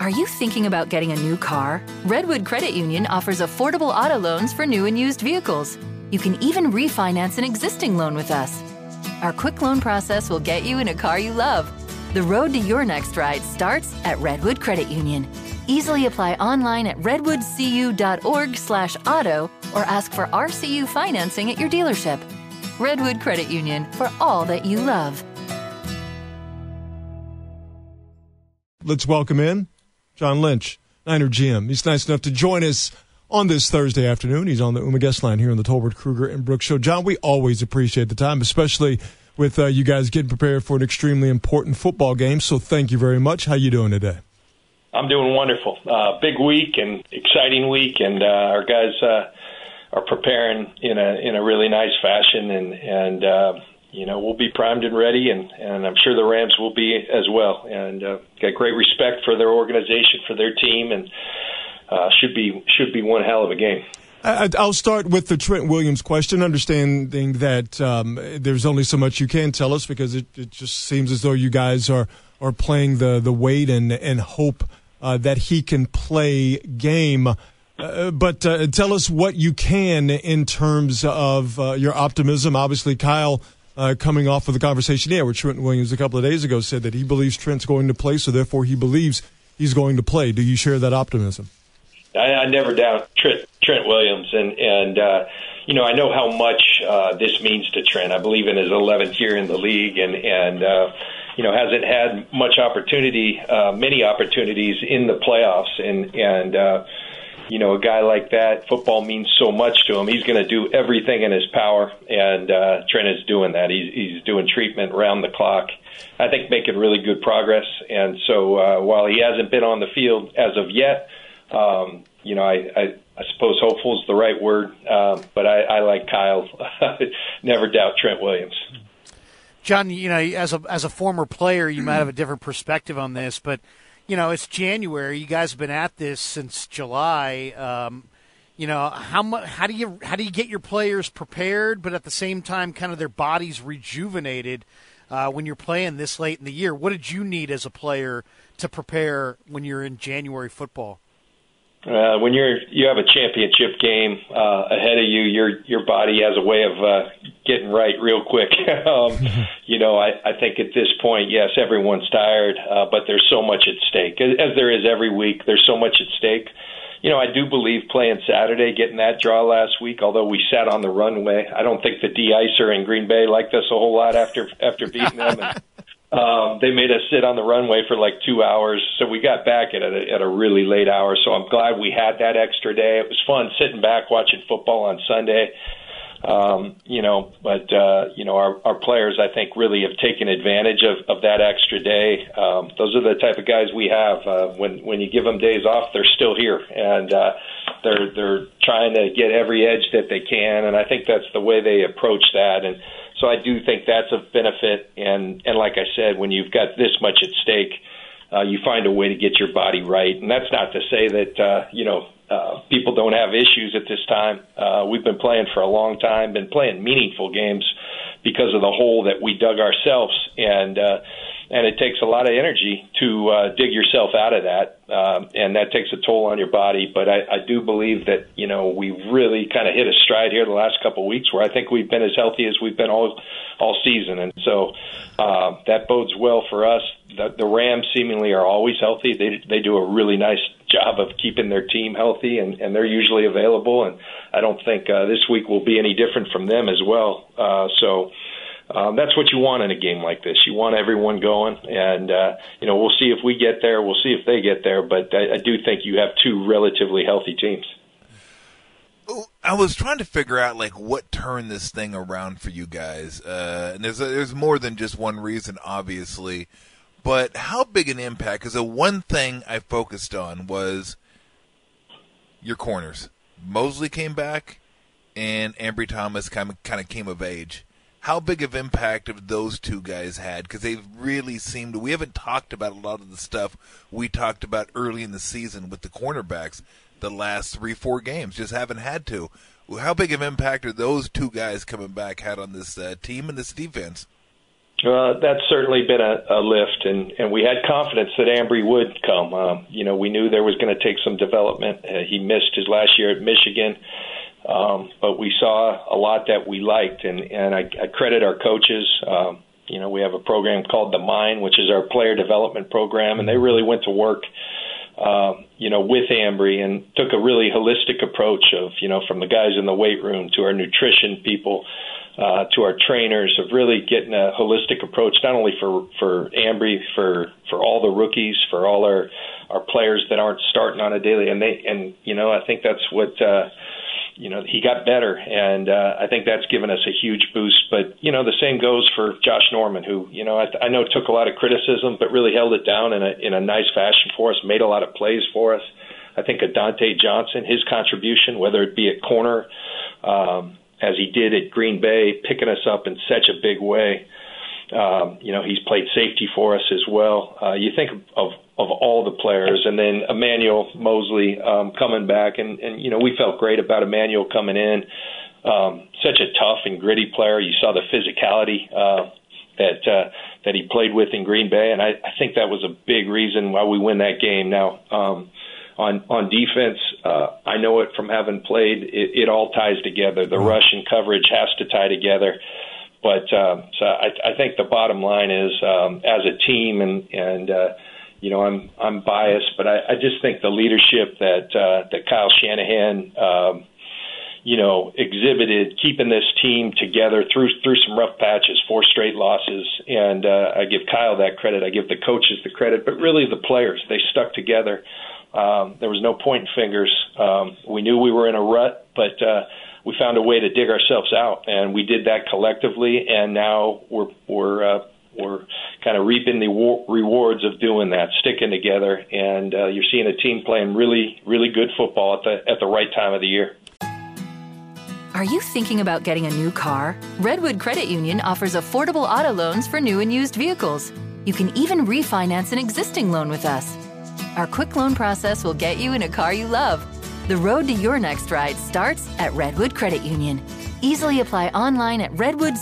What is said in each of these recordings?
Are you thinking about getting a new car? Redwood Credit Union offers affordable auto loans for new and used vehicles. You can even refinance an existing loan with us. Our quick loan process will get you in a car you love. The road to your next ride starts at Redwood Credit Union. Easily apply online at redwoodcu.org/auto or ask for RCU financing at your dealership. Redwood Credit Union, for all that you love. Let's welcome in John Lynch, Niner GM. He's nice enough to join us on this Thursday afternoon. He's on the UMA guest line here on the Tolbert, Kruger, and Brooks Show. John, we always appreciate the time, especially with you guys getting prepared for an extremely important football game. So thank you very much. How you doing today? I'm doing wonderful. Big week and exciting week, and our guys are preparing in a really nice fashion, and we'll be primed and ready, and I'm sure the Rams will be as well. And got great respect for their organization, for their team, and should be one hell of a game. I'll start with the Trent Williams question, understanding that there's only so much you can tell us because it just seems as though you guys are playing the wait and hope that he can play game. But tell us what you can in terms of your optimism. Obviously, Kyle, coming off of the conversation with Trent Williams a couple of days ago, said that he believes Trent's going to play, so therefore he believes he's going to play. Do you share that optimism? I never doubt Trent Williams, and I know how much this means to Trent. I believe in his 11th year in the league, and hasn't had many opportunities in the playoffs, and a guy like that, football means so much to him. He's going to do everything in his power, and Trent is doing that. He's doing treatment around the clock. I think making really good progress, and so while he hasn't been on the field as of yet, I suppose hopeful is the right word, but I like Kyle. Never doubt Trent Williams. John, as a former player, you might have a different perspective on this, but it's January. You guys have been at this since July. How do you get your players prepared, but at the same time, kind of their bodies rejuvenated when you're playing this late in the year? What did you need as a player to prepare when you're in January football? When you have a championship game ahead of you, your body has a way of getting right real quick. I think at this point, yes, everyone's tired, but there's so much at stake. As there is every week, there's so much at stake. I do believe playing Saturday, getting that draw last week, although we sat on the runway. I don't think the de-icer in Green Bay liked us a whole lot after beating them. And, they made us sit on the runway for like 2 hours, so we got back at a really late hour. So I'm glad we had that extra day. It was fun sitting back watching football on Sunday. Our players, I think, really have taken advantage of that extra day. Those are the type of guys we have. When you give them days off, they're still here, and they're trying to get every edge that they can. And I think that's the way they approach that. And so I do think that's a benefit. And like I said, when you've got this much at stake, you find a way to get your body right. And that's not to say that people don't have issues at this time. We've been playing for a long time, been playing meaningful games because of the hole that we dug ourselves, and it takes a lot of energy to dig yourself out of that, and that takes a toll on your body. But I do believe that we've really kind of hit a stride here the last couple of weeks, where I think we've been as healthy as we've been all season, and so that bodes well for us. The Rams seemingly are always healthy. They do a really nice job of keeping their team healthy, and they're usually available, and I don't think this week will be any different from them as well. So that's what you want in a game like this. You want everyone going, and we'll see if we get there. We'll see if they get there, but I do think you have two relatively healthy teams. I was trying to figure out what turned this thing around for you guys, and there's more than just one reason, obviously. But how big an impact? Because the one thing I focused on was your corners. Mosley came back, and Ambry Thomas kind of came of age. How big of impact have those two guys had? Because they've really seemed to. We haven't talked about a lot of the stuff we talked about early in the season with the cornerbacks. The last 3-4 games just haven't had to. How big of impact are those two guys coming back had on this team and this defense? That's certainly been a lift, and we had confidence that Ambry would come. We knew there was going to take some development. He missed his last year at Michigan, but we saw a lot that we liked, and I credit our coaches. We have a program called The Mine, which is our player development program, and they really went to work with Ambry and took a really holistic approach of, from the guys in the weight room to our nutrition people, to our trainers, of really getting a holistic approach, not only for Ambry, for all the rookies, for all our players that aren't starting on a daily. And I think that's what, he got better. And I think that's given us a huge boost. But, the same goes for Josh Norman, who, I know took a lot of criticism, but really held it down in a nice fashion for us, made a lot of plays for us. I think Adante Johnson, his contribution, whether it be at corner, as he did at Green Bay, picking us up in such a big way. He's played safety for us as well. You think of all the players, and then Emmanuel Mosley coming back, and we felt great about Emmanuel coming in. Such a tough and gritty player. You saw the physicality that he played with in Green Bay, and I think that was a big reason why we win that game. Now, on defense, I know it from having played. It all ties together. The rush and coverage has to tie together. But so I think the bottom line is, as a team, and I'm biased, but I just think the leadership that Kyle Shanahan exhibited, keeping this team together through some rough patches, 4 straight losses, and I give Kyle that credit. I give the coaches the credit, but really the players, they stuck together. There was no pointing fingers. We knew we were in a rut, but we found a way to dig ourselves out, and we did that collectively. And now we're kind of reaping the rewards of doing that, sticking together. And you're seeing a team playing really, really good football at the right time of the year. Are you thinking about getting a new car? Redwood Credit Union offers affordable auto loans for new and used vehicles. You can even refinance an existing loan with us. Our quick loan process will get you in a car you love. The road to your next ride starts at Redwood Credit Union. Easily apply online at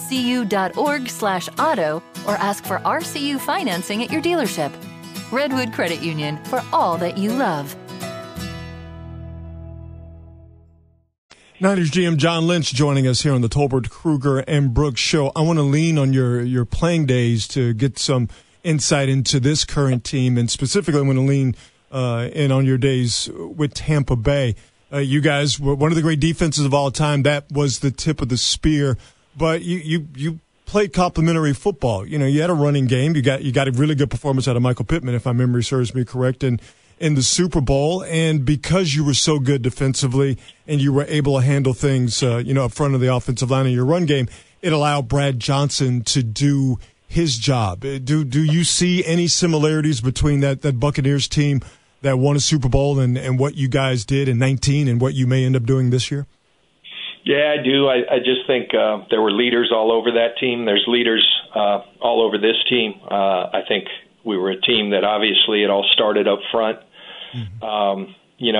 redwoodcu.org/auto or ask for RCU financing at your dealership. Redwood Credit Union, for all that you love. Niners GM John Lynch joining us here on the Tolbert, Kruger, and Brooks show. I want to lean on your playing days to get some insight into this current team, and specifically I want to lean in on your days with Tampa Bay. You guys were one of the great defenses of all time. That was the tip of the spear, but you played complementary football. You had a running game. You got a really good performance out of Michael Pittman, if my memory serves me correct, in the Super Bowl. And because you were so good defensively and you were able to handle things, up front of the offensive line in your run game, it allowed Brad Johnson to do his job. Do you see any similarities between that Buccaneers team that won a Super Bowl and what you guys did in 2019 and what you may end up doing this year? Yeah, I do. I just think there were leaders all over that team. There's leaders all over this team. I think we were a team that obviously it all started up front. Mm-hmm.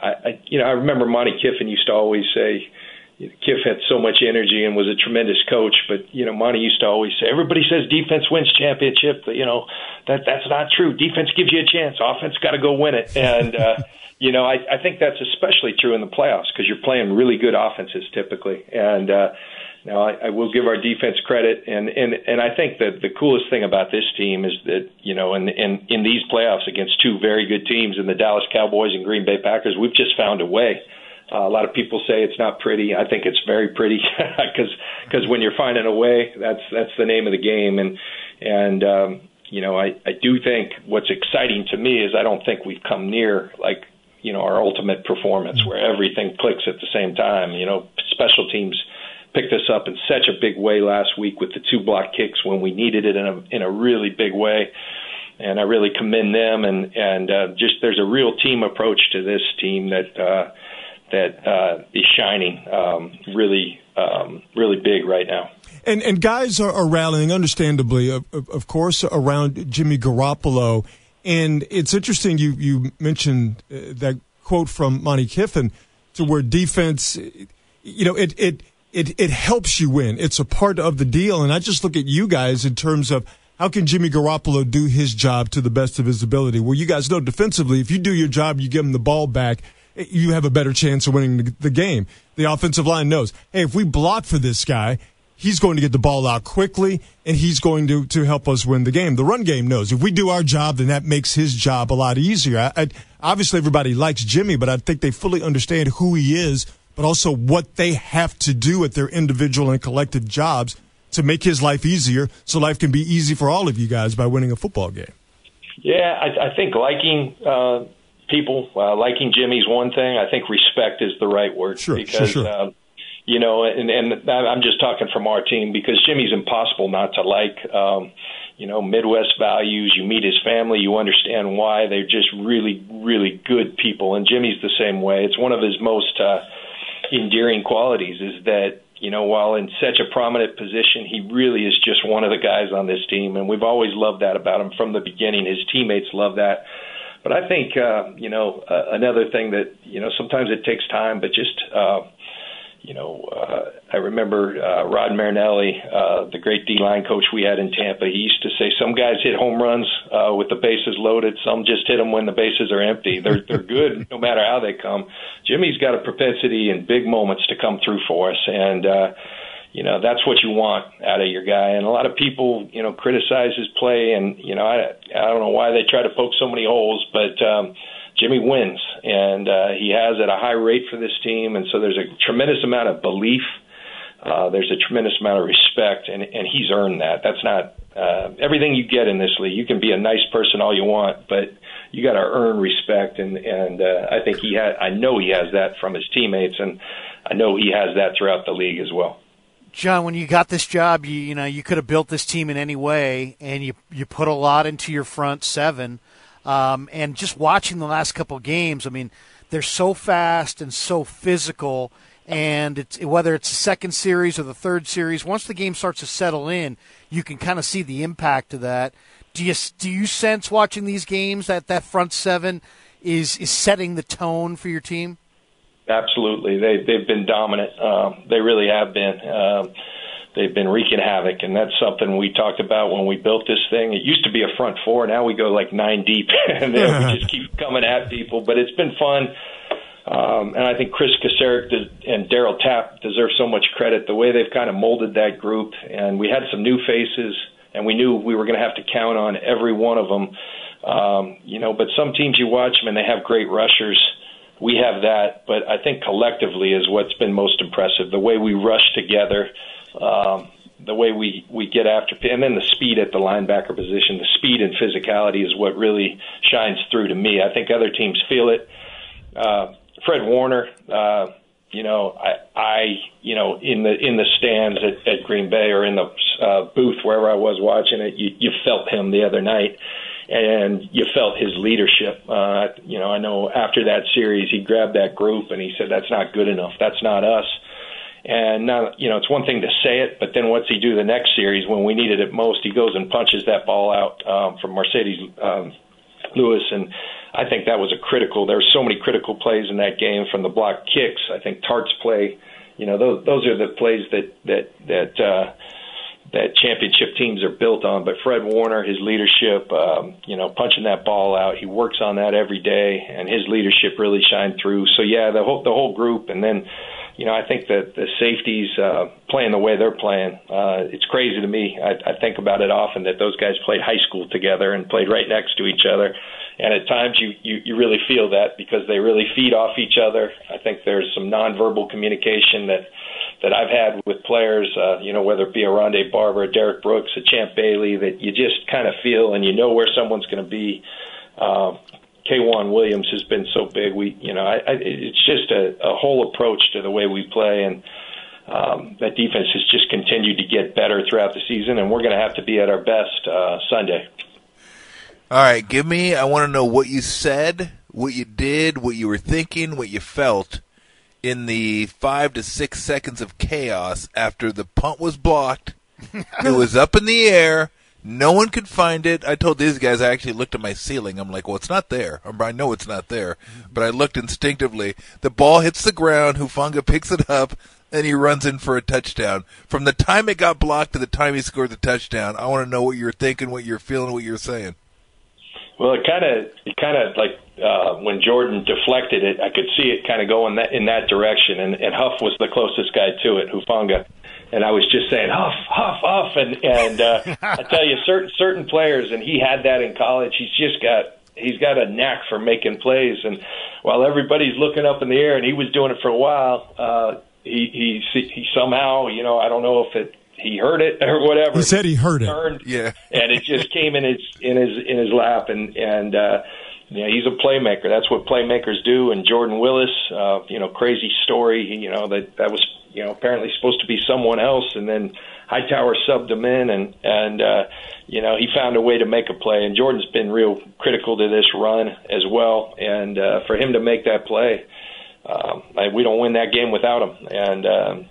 I remember Monty Kiffin used to always say, Kiff had so much energy and was a tremendous coach, but Monty used to always say, everybody says defense wins championship, but that's not true. Defense gives you a chance. Offense got to go win it. And I think that's especially true in the playoffs because you're playing really good offenses typically. And now I will give our defense credit, and I think that the coolest thing about this team is that in these playoffs against 2 very good teams in the Dallas Cowboys and Green Bay Packers, we've just found a way. A lot of people say it's not pretty. I think it's very pretty because when you're finding a way, that's the name of the game. And I do think what's exciting to me is I don't think we've come near our ultimate performance where everything clicks at the same time. Special teams picked us up in such a big way last week with the 2 block kicks when we needed it in a really big way. And I really commend them. And just there's a real team approach to this team that is shining really big right now. And guys are rallying, understandably, of course, around Jimmy Garoppolo. And it's interesting you mentioned that quote from Monty Kiffin to where defense, it it helps you win. It's a part of the deal. And I just look at you guys in terms of how can Jimmy Garoppolo do his job to the best of his ability? Well, you guys know defensively, if you do your job, you give him the ball back, you have a better chance of winning the game. The offensive line knows, hey, if we block for this guy, he's going to get the ball out quickly, and he's going to help us win the game. The run game knows if we do our job, then that makes his job a lot easier. Obviously, everybody likes Jimmy, but I think they fully understand who he is, but also what they have to do at their individual and collective jobs to make his life easier so life can be easy for all of you guys by winning a football game. Yeah, I think liking people, liking Jimmy's one thing. I think respect is the right word. Sure, because, sure. You know, and I'm just talking from our team because Jimmy's impossible not to like. You know, Midwest values, you meet his family, you understand why. They're just really, really good people. And Jimmy's the same way. It's one of his most endearing qualities is that, you know, while in such a prominent position, he really is just one of the guys on this team. And we've always loved that about him from the beginning. His teammates love that. But I think, you know, another thing that, you know, sometimes it takes time, but just, you know, I remember Rod Marinelli, the great D-line coach we had in Tampa. He used to say some guys hit home runs with the bases loaded. Some just hit them when the bases are empty. They're good no matter how they come. Jimmy's got a propensity in big moments to come through for us, and you know, that's what you want out of your guy. And a lot of people, you know, criticize his play, and you know, I don't know why they try to poke so many holes, but Jimmy wins, and he has at a high rate for this team, and so there's a tremendous amount of belief. There's a tremendous amount of respect, and he's earned that. That's not everything you get in this league. You can be a nice person all you want, but you got to earn respect, and I think I know he has that from his teammates, and I know he has that throughout the league as well. John, when you got this job, you know you could have built this team in any way, and you put a lot into your front seven. And just watching the last couple of games, I mean, they're so fast and so physical. And whether it's the second series or the third series, once the game starts to settle in, you can kind of see the impact of that. Do you sense watching these games that front seven is setting the tone for your team? Absolutely. They've been dominant. They really have been. They've been wreaking havoc, and that's something we talked about when we built this thing. It used to be a front four. Now we go like 9 deep, and we just keep coming at people. But it's been fun, and I think Chris Kasarik and Daryl Tapp deserve so much credit. The way they've kind of molded that group, and we had some new faces, and we knew we were going to have to count on every one of them. You know, but some teams you watch them, and they have great rushers. We have that, but I think collectively is what's been most impressive. The way we rush together. The way we get after, and then the speed at the linebacker position, the speed and physicality is what really shines through to me. I think other teams feel it. Fred Warner, you know, I you know, in the stands at Green Bay or in the booth wherever I was watching it, you felt him the other night, and you felt his leadership. You know, I know after that series, he grabbed that group and he said, "That's not good enough. That's not us." And now, you know, it's one thing to say it, but then what's he do the next series when we needed it most? He goes and punches that ball out from Mercedes Lewis, and I think that was there were so many critical plays in that game from the block kicks. I think Tart's play, you know, those are the plays that championship teams are built on. But Fred Warner, his leadership, you know, punching that ball out, he works on that every day, and his leadership really shined through. So yeah, the whole group, and then. You know, I think that the safeties playing the way they're playing, it's crazy to me. I think about it often that those guys played high school together and played right next to each other. And at times you really feel that because they really feed off each other. I think there's some nonverbal communication that I've had with players, you know, whether it be a Rondé Barber, a Derek Brooks, a Champ Bailey, that you just kind of feel and you know where someone's going to be. K'Wan Williams has been so big. It's just a whole approach to the way we play, and that defense has just continued to get better throughout the season, and we're going to have to be at our best Sunday. All right, I want to know what you said, what you did, what you were thinking, what you felt in the 5 to 6 seconds of chaos after the punt was blocked. It was up in the air. No one could find it. I told these guys, I actually looked at my ceiling. I'm like, well, it's not there. I know it's not there. But I looked instinctively. The ball hits the ground. Hufanga picks it up. and he runs in for a touchdown. From the time it got blocked to the time he scored the touchdown, I want to know what you're thinking, what you're feeling, what you're saying. Well, it kind of like when Jordan deflected it, I could see it kind of going in that direction, and Huff was the closest guy to it, Hufanga. And I was just saying, Huff, Huff, Huff, and I tell you, certain players, and he had that in college. He's got a knack for making plays, and while everybody's looking up in the air, and he was doing it for a while, he somehow, I don't know if he heard it or whatever. He said he heard it. Yeah, and it just came in his lap, and he's a playmaker. That's what playmakers do. And Jordan Willis, crazy story. That was apparently supposed to be someone else, and then Hightower subbed him in, and he found a way to make a play. And Jordan's been real critical to this run as well, and for him to make that play, we don't win that game without him. And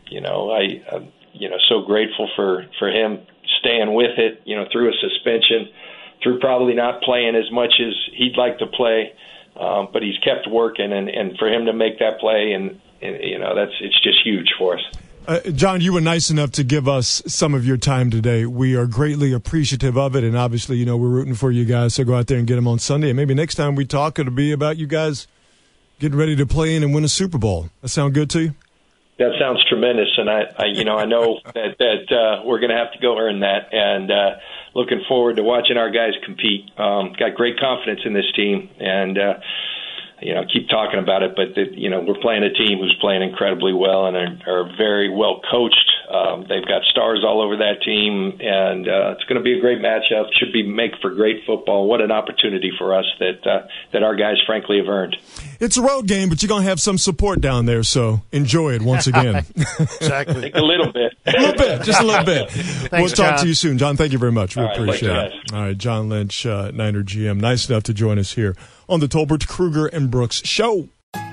I'm so grateful for him staying with it, through a suspension, through probably not playing as much as he'd like to play, but he's kept working, and for him to make that play, and it's just huge for us. John, you were nice enough to give us some of your time today. We are greatly appreciative of it, and obviously, we're rooting for you guys, so go out there and get them on Sunday. And maybe next time we talk, it'll be about you guys getting ready to play in and win a Super Bowl. That sound good to you? That sounds tremendous, and I know that we're going to have to go earn that, and looking forward to watching our guys compete. Got great confidence in this team, and keep talking about it, but we're playing a team who's playing incredibly well and are very well coached. They've got stars all over that team, and it's going to be a great matchup. Should make for great football. What an opportunity for us that our guys, frankly, have earned. It's a road game, but you're going to have some support down there, so enjoy it once again. Exactly. I think a little bit. Just a little bit. Thanks, we'll talk John. to you soon. John, thank you very much. We appreciate it. All right, John Lynch, Niner GM, nice enough to join us here on the Tolbert, Kruger, and Brooks Show.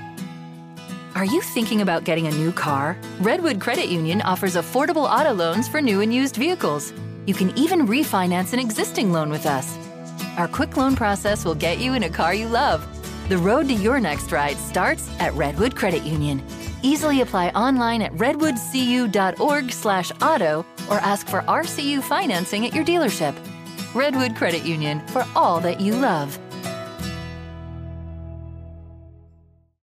Are you thinking about getting a new car? Redwood Credit Union offers affordable auto loans for new and used vehicles. You can even refinance an existing loan with us. Our quick loan process will get you in a car you love. The road to your next ride starts at Redwood Credit Union. Easily apply online at redwoodcu.org/auto or ask for RCU financing at your dealership. Redwood Credit Union, for all that you love.